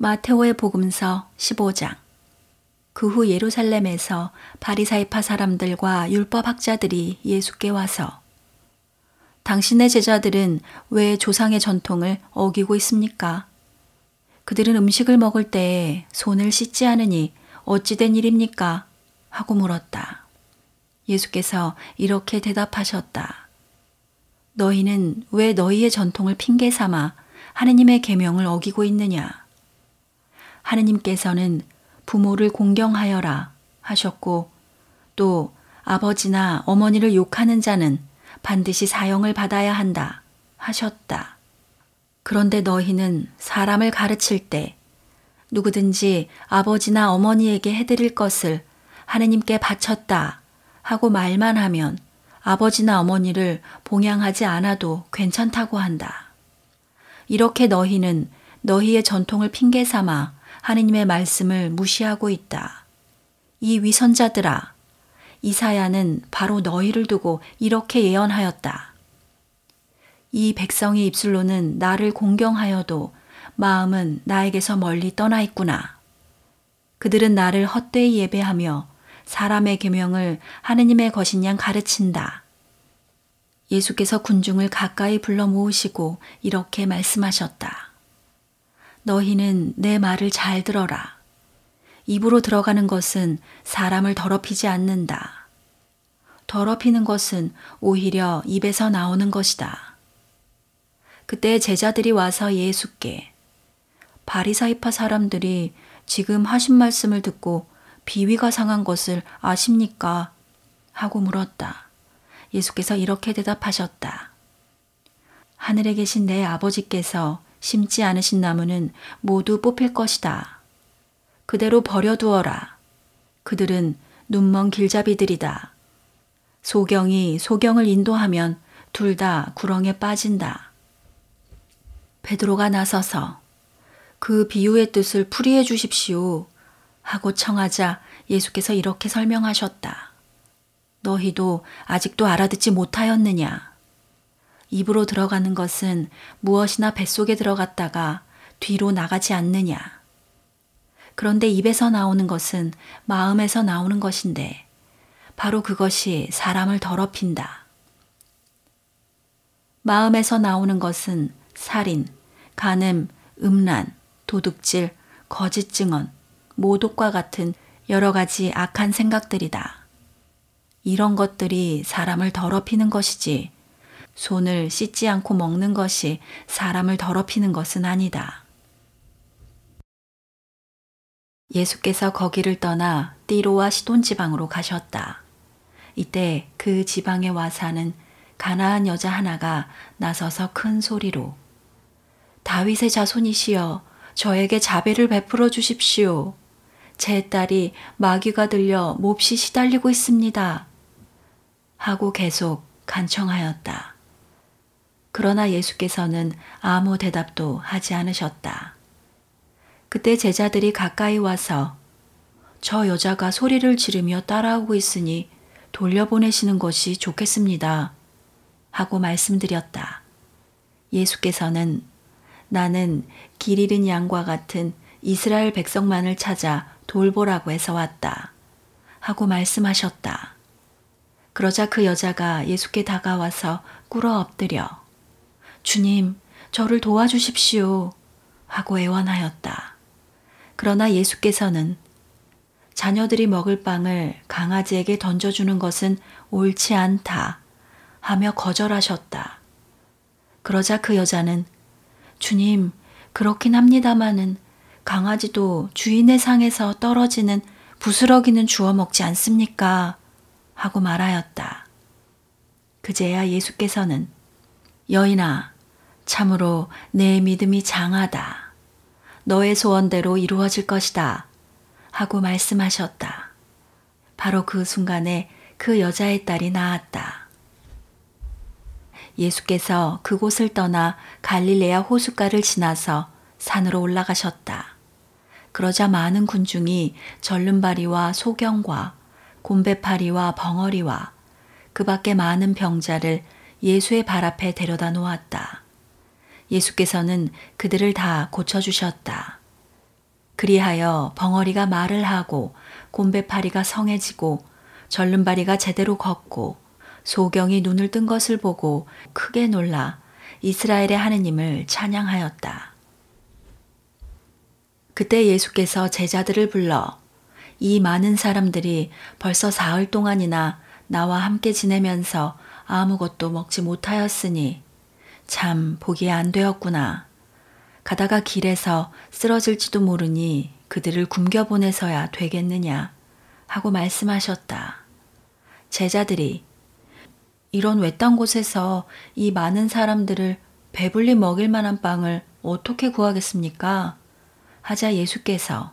마테오의 복음서 15장. 그 후 예루살렘에서 바리사이파 사람들과 율법학자들이 예수께 와서 당신의 제자들은 왜 조상의 전통을 어기고 있습니까? 그들은 음식을 먹을 때에 손을 씻지 않으니 어찌 된 일입니까? 하고 물었다. 예수께서 이렇게 대답하셨다. 너희는 왜 너희의 전통을 핑계 삼아 하느님의 계명을 어기고 있느냐? 하느님께서는 부모를 공경하여라 하셨고 또 아버지나 어머니를 욕하는 자는 반드시 사형을 받아야 한다 하셨다. 그런데 너희는 사람을 가르칠 때 누구든지 아버지나 어머니에게 해드릴 것을 하느님께 바쳤다 하고 말만 하면 아버지나 어머니를 봉양하지 않아도 괜찮다고 한다. 이렇게 너희는 너희의 전통을 핑계 삼아 하느님의 말씀을 무시하고 있다. 이 위선자들아, 이사야는 바로 너희를 두고 이렇게 예언하였다. 이 백성이 입술로는 나를 공경하여도 마음은 나에게서 멀리 떠나 있구나. 그들은 나를 헛되이 예배하며 사람의 계명을 하느님의 것인 양 가르친다. 예수께서 군중을 가까이 불러 모으시고 이렇게 말씀하셨다. 너희는 내 말을 잘 들어라. 입으로 들어가는 것은 사람을 더럽히지 않는다. 더럽히는 것은 오히려 입에서 나오는 것이다. 그때 제자들이 와서 예수께 바리사이파 사람들이 지금 하신 말씀을 듣고 비위가 상한 것을 아십니까? 하고 물었다. 예수께서 이렇게 대답하셨다. 하늘에 계신 내 아버지께서 심지 않으신 나무는 모두 뽑힐 것이다. 그대로 버려두어라. 그들은 눈먼 길잡이들이다. 소경이 소경을 인도하면 둘 다 구렁에 빠진다. 베드로가 나서서 그 비유의 뜻을 풀이해 주십시오 하고 청하자 예수께서 이렇게 설명하셨다. 너희도 아직도 알아듣지 못하였느냐? 입으로 들어가는 것은 무엇이나 뱃속에 들어갔다가 뒤로 나가지 않느냐. 그런데 입에서 나오는 것은 마음에서 나오는 것인데 바로 그것이 사람을 더럽힌다. 마음에서 나오는 것은 살인, 간음, 음란, 도둑질, 거짓 증언, 모독과 같은 여러 가지 악한 생각들이다. 이런 것들이 사람을 더럽히는 것이지 손을 씻지 않고 먹는 것이 사람을 더럽히는 것은 아니다. 예수께서 거기를 떠나 띠로와 시돈 지방으로 가셨다. 이때 그 지방에 와 사는 가나안 여자 하나가 나서서 큰 소리로 다윗의 자손이시여 저에게 자비를 베풀어 주십시오. 제 딸이 마귀가 들려 몹시 시달리고 있습니다. 하고 계속 간청하였다. 그러나 예수께서는 아무 대답도 하지 않으셨다. 그때 제자들이 가까이 와서 저 여자가 소리를 지르며 따라오고 있으니 돌려보내시는 것이 좋겠습니다. 하고 말씀드렸다. 예수께서는 나는 길 잃은 양과 같은 이스라엘 백성만을 찾아 돌보라고 해서 왔다. 하고 말씀하셨다. 그러자 그 여자가 예수께 다가와서 꿇어 엎드려 주님, 저를 도와주십시오. 하고 애원하였다. 그러나 예수께서는 자녀들이 먹을 빵을 강아지에게 던져주는 것은 옳지 않다 하며 거절하셨다. 그러자 그 여자는 주님, 그렇긴 합니다마는 강아지도 주인의 상에서 떨어지는 부스러기는 주워 먹지 않습니까? 하고 말하였다. 그제야 예수께서는 여인아, 참으로 내 믿음이 장하다. 너의 소원대로 이루어질 것이다. 하고 말씀하셨다. 바로 그 순간에 그 여자의 딸이 나았다. 예수께서 그곳을 떠나 갈릴레아 호숫가를 지나서 산으로 올라가셨다. 그러자 많은 군중이 절름발이와 소경과 곰배파리와 벙어리와 그 밖에 많은 병자를 예수의 발 앞에 데려다 놓았다. 예수께서는 그들을 다 고쳐주셨다. 그리하여 벙어리가 말을 하고 곰배파리가 성해지고 절름발이가 제대로 걷고 소경이 눈을 뜬 것을 보고 크게 놀라 이스라엘의 하느님을 찬양하였다. 그때 예수께서 제자들을 불러 이 많은 사람들이 벌써 사흘 동안이나 나와 함께 지내면서 아무것도 먹지 못하였으니 참 보기에 안 되었구나. 가다가 길에서 쓰러질지도 모르니 그들을 굶겨보내서야 되겠느냐 하고 말씀하셨다. 제자들이 이런 외딴 곳에서 이 많은 사람들을 배불리 먹일 만한 빵을 어떻게 구하겠습니까? 하자 예수께서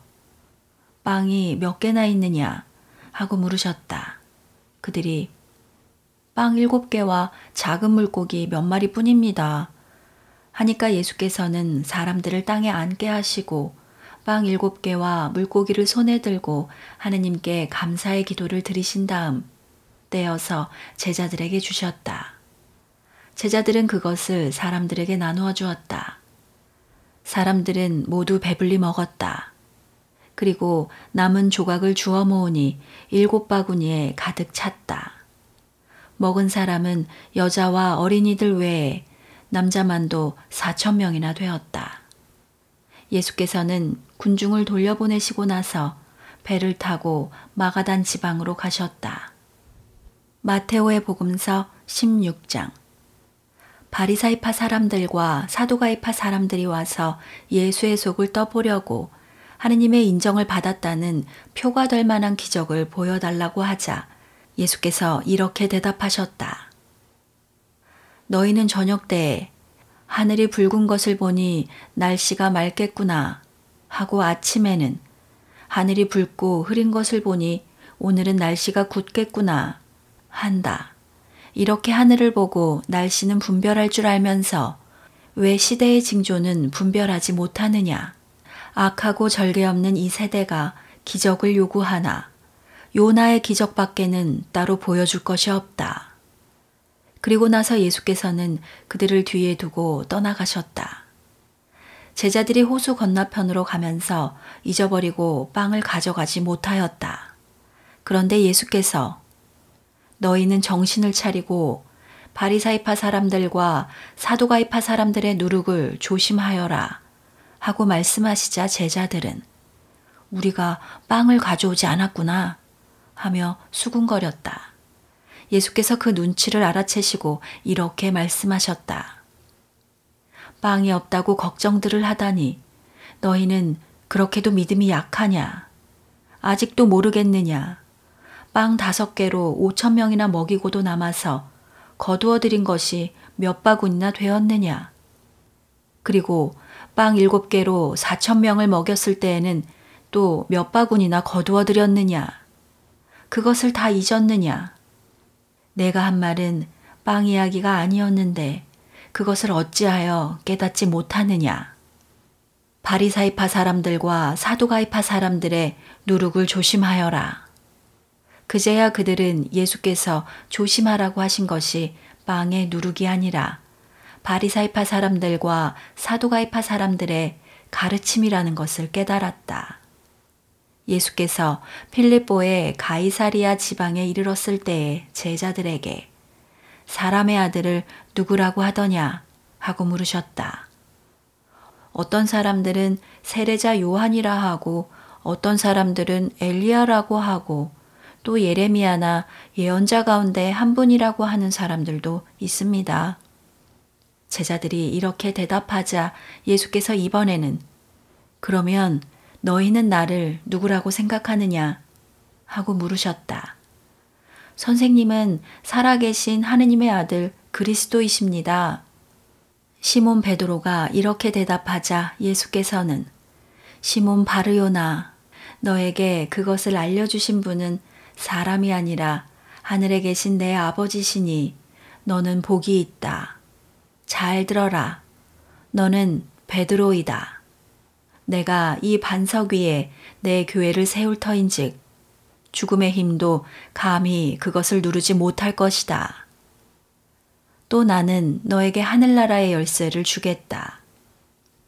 빵이 몇 개나 있느냐 하고 물으셨다. 그들이 빵 7개와 작은 물고기 몇 마리 뿐입니다. 하니까 예수께서는 사람들을 땅에 앉게 하시고 빵 7개와 물고기를 손에 들고 하느님께 감사의 기도를 드리신 다음 떼어서 제자들에게 주셨다. 제자들은 그것을 사람들에게 나누어 주었다. 사람들은 모두 배불리 먹었다. 그리고 남은 조각을 주워 모으니 7바구니에 가득 찼다. 먹은 사람은 여자와 어린이들 외에 남자만도 4,000명이나 되었다. 예수께서는 군중을 돌려보내시고 나서 배를 타고 마가단 지방으로 가셨다. 마테오의 복음서 16장. 바리사이파 사람들과 사두가이파 사람들이 와서 예수의 속을 떠보려고 하느님의 인정을 받았다는 표가 될 만한 기적을 보여달라고 하자 예수께서 이렇게 대답하셨다. 너희는 저녁 때에 하늘이 붉은 것을 보니 날씨가 맑겠구나 하고 아침에는 하늘이 붉고 흐린 것을 보니 오늘은 날씨가 굳겠구나 한다. 이렇게 하늘을 보고 날씨는 분별할 줄 알면서 왜 시대의 징조는 분별하지 못하느냐. 악하고 절개 없는 이 세대가 기적을 요구하나 요나의 기적밖에는 따로 보여줄 것이 없다. 그리고 나서 예수께서는 그들을 뒤에 두고 떠나가셨다. 제자들이 호수 건너편으로 가면서 잊어버리고 빵을 가져가지 못하였다. 그런데 예수께서 너희는 정신을 차리고 바리사이파 사람들과 사두가이파 사람들의 누룩을 조심하여라 하고 말씀하시자 제자들은 우리가 빵을 가져오지 않았구나 하며 수군거렸다. 예수께서 그 눈치를 알아채시고 이렇게 말씀하셨다. 빵이 없다고 걱정들을 하다니 너희는 그렇게도 믿음이 약하냐? 아직도 모르겠느냐? 빵 5개로 5,000명이나 먹이고도 남아서 거두어들인 것이 몇 바구니나 되었느냐? 그리고 빵 7개로 4,000명을 먹였을 때에는 또 몇 바구니나 거두어들였느냐? 그것을 다 잊었느냐? 내가 한 말은 빵 이야기가 아니었는데 그것을 어찌하여 깨닫지 못하느냐? 바리사이파 사람들과 사두가이파 사람들의 누룩을 조심하여라. 그제야 그들은 예수께서 조심하라고 하신 것이 빵의 누룩이 아니라 바리사이파 사람들과 사두가이파 사람들의 가르침이라는 것을 깨달았다. 예수께서 필립보의 가이사리아 지방에 이르렀을 때에 제자들에게 사람의 아들을 누구라고 하더냐 하고 물으셨다. 어떤 사람들은 세례자 요한이라 하고 어떤 사람들은 엘리야라고 하고 또 예레미야나 예언자 가운데 한 분이라고 하는 사람들도 있습니다. 제자들이 이렇게 대답하자 예수께서 이번에는 그러면 너희는 나를 누구라고 생각하느냐 하고 물으셨다. 선생님은 살아계신 하느님의 아들 그리스도이십니다. 시몬 베드로가 이렇게 대답하자 예수께서는 시몬 바르요나 너에게 그것을 알려주신 분은 사람이 아니라 하늘에 계신 내 아버지시니 너는 복이 있다. 잘 들어라. 너는 베드로이다. 내가 이 반석 위에 내 교회를 세울 터인즉 죽음의 힘도 감히 그것을 누르지 못할 것이다. 또 나는 너에게 하늘나라의 열쇠를 주겠다.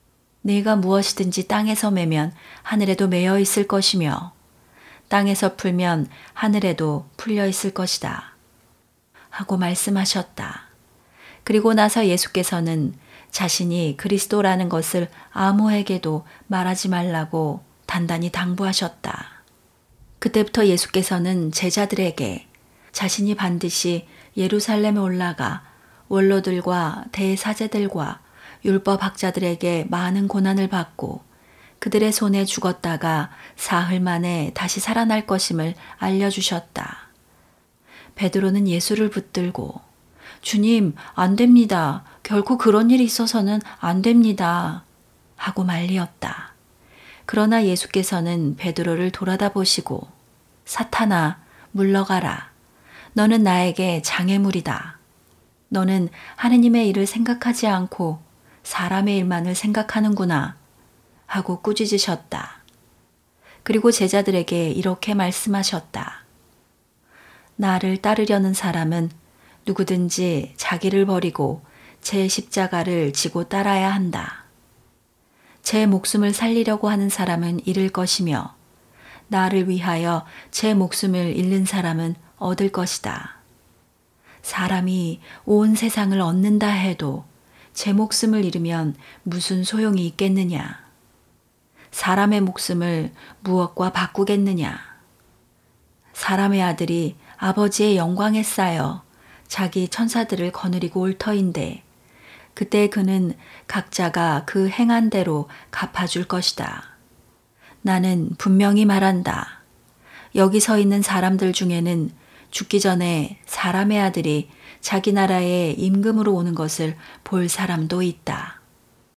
네가 무엇이든지 땅에서 매면 하늘에도 매여 있을 것이며 땅에서 풀면 하늘에도 풀려 있을 것이다. 하고 말씀하셨다. 그리고 나서 예수께서는 자신이 그리스도라는 것을 아무에게도 말하지 말라고 단단히 당부하셨다. 그때부터 예수께서는 제자들에게 자신이 반드시 예루살렘에 올라가 원로들과 대사제들과 율법학자들에게 많은 고난을 받고 그들의 손에 죽었다가 사흘 만에 다시 살아날 것임을 알려주셨다. 베드로는 예수를 붙들고 주님, 안 됩니다. 결코 그런 일이 있어서는 안 됩니다. 하고 말리었다. 그러나 예수께서는 베드로를 돌아다 보시고 사탄아, 물러가라. 너는 나에게 장애물이다. 너는 하느님의 일을 생각하지 않고 사람의 일만을 생각하는구나. 하고 꾸짖으셨다. 그리고 제자들에게 이렇게 말씀하셨다. 나를 따르려는 사람은 누구든지 자기를 버리고 제 십자가를 지고 따라야 한다. 제 목숨을 살리려고 하는 사람은 잃을 것이며 나를 위하여 제 목숨을 잃는 사람은 얻을 것이다. 사람이 온 세상을 얻는다 해도 제 목숨을 잃으면 무슨 소용이 있겠느냐? 사람의 목숨을 무엇과 바꾸겠느냐? 사람의 아들이 아버지의 영광에 쌓여 자기 천사들을 거느리고 올 터인데 그때 그는 각자가 그 행한 대로 갚아줄 것이다. 나는 분명히 말한다. 여기 서 있는 사람들 중에는 죽기 전에 사람의 아들이 자기 나라에 임금으로 오는 것을 볼 사람도 있다.